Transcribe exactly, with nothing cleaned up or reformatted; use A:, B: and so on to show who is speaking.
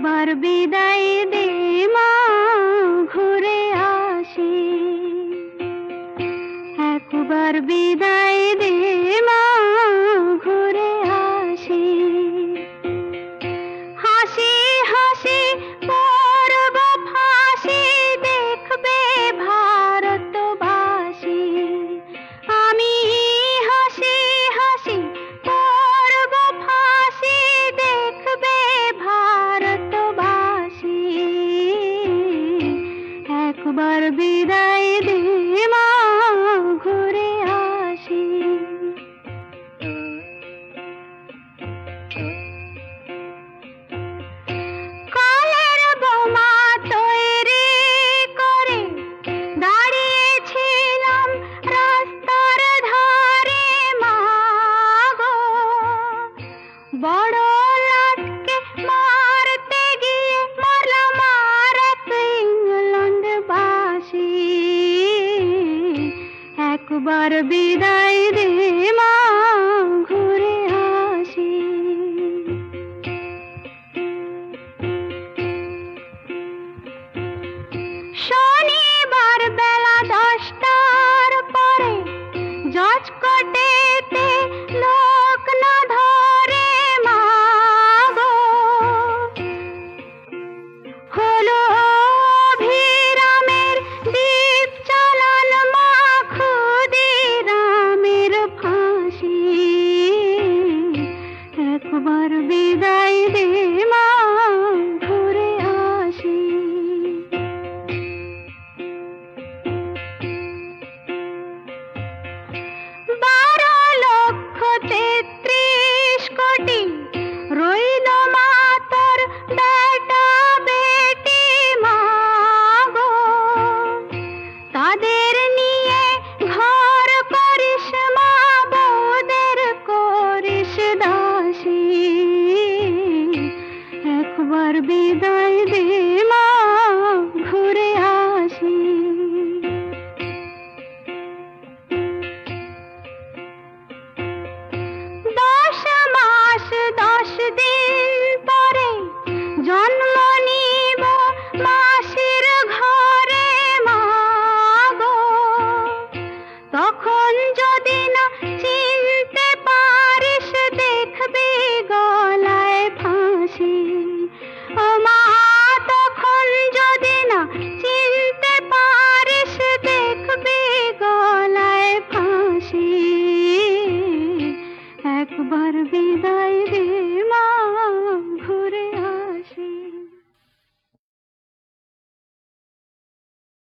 A: একবার বিদায় দে মা, ঘুরে আসি। একবার বিদায় দে মা, ঘুরে আসি। হাসি হাসি পরব ফাঁসি, দেখবে ভারতবাসী। আমি হাসি হাসি পরব ফাঁসি, দেখবে ভারতবাসী। একবার বিদায় দে মা, ঘুরে আসি। কালের বোমা তৈরি করে দাঁড়িয়েছিলাম রাস্তার ধারে মা গো। বড় লাটকে মারতে গিয়ে মরলাম আর এক ইংল্যান্ডবাসী। একবার বিদায় দে মা, ঘুরে আসি। শনিবার বেলা দশটার পরে জজ কোর্টেতে লোক না ধরে মা গো। হলো অভিরামের দ্বীপ চালান মা, ক্ষুদিরামের ফাঁসি। একবার বিদায় দে মা, ঘুরে আসি। বারো লক্ষ তেত্রিশ কোটি রইল মা তোর বেটা বেটি মা গো। তাদের নিয়ে